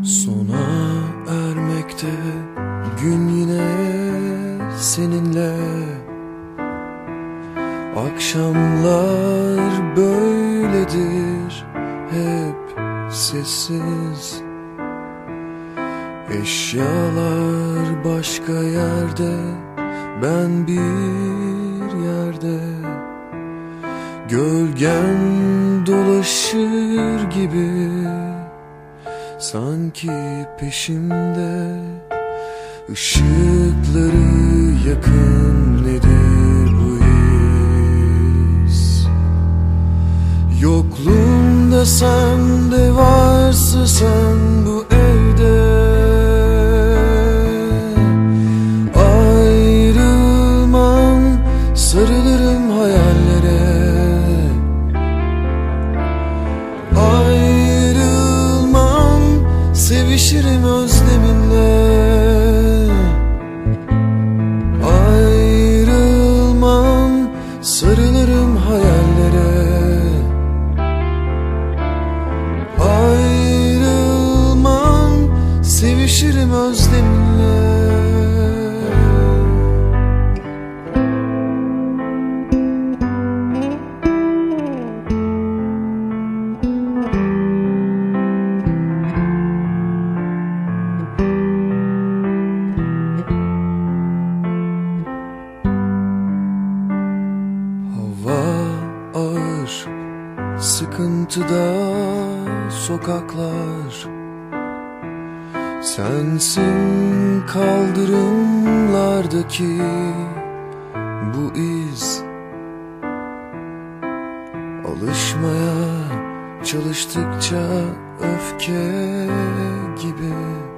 Sona ermekte gün yine seninle. Akşamlar böyledir, hep sessiz. Eşyalar başka yerde, ben bir yerde. Gölgen dolaşır gibi, sanki peşimde. Işıkları yakın, nedir bu his? Yokluğumda sen de varsa sen bu evde. Ayrılmam, sarılırım hayallere. Ayrılmam, sevişirim özleminle. Ayrılmam, sarılırım hayallere. Ayrılmam, sevişirim özleminle. Ağır, sıkıntıda sokaklar. Sensin kaldırımlardaki bu iz. Alışmaya çalıştıkça öfke gibi.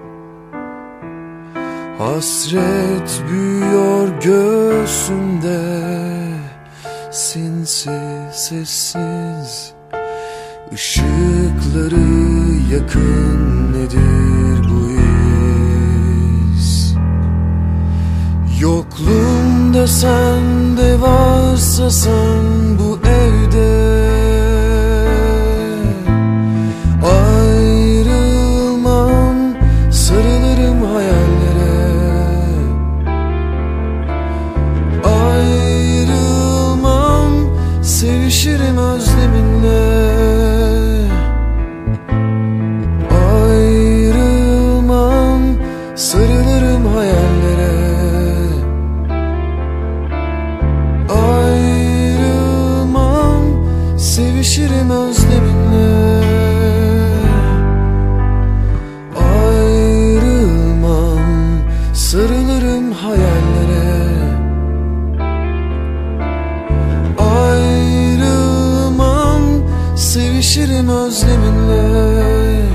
Hasret büyüyor göğsümde, sinsi sessiz. Işıkları yakın, nedir bu his? Yokluğumda sen de varsa sen bu evde. Ayrılmam, sarılırım hayallere. Sevişirim özleminle. Ayrılmam, sarılırım hayallere. Ayrılmam, sevişirim özleminle. Ayrılmam, sarılırım hayallere. Sevişirim özleminle.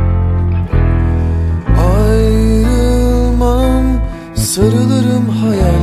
Ayrılmam, sarılırım hayal.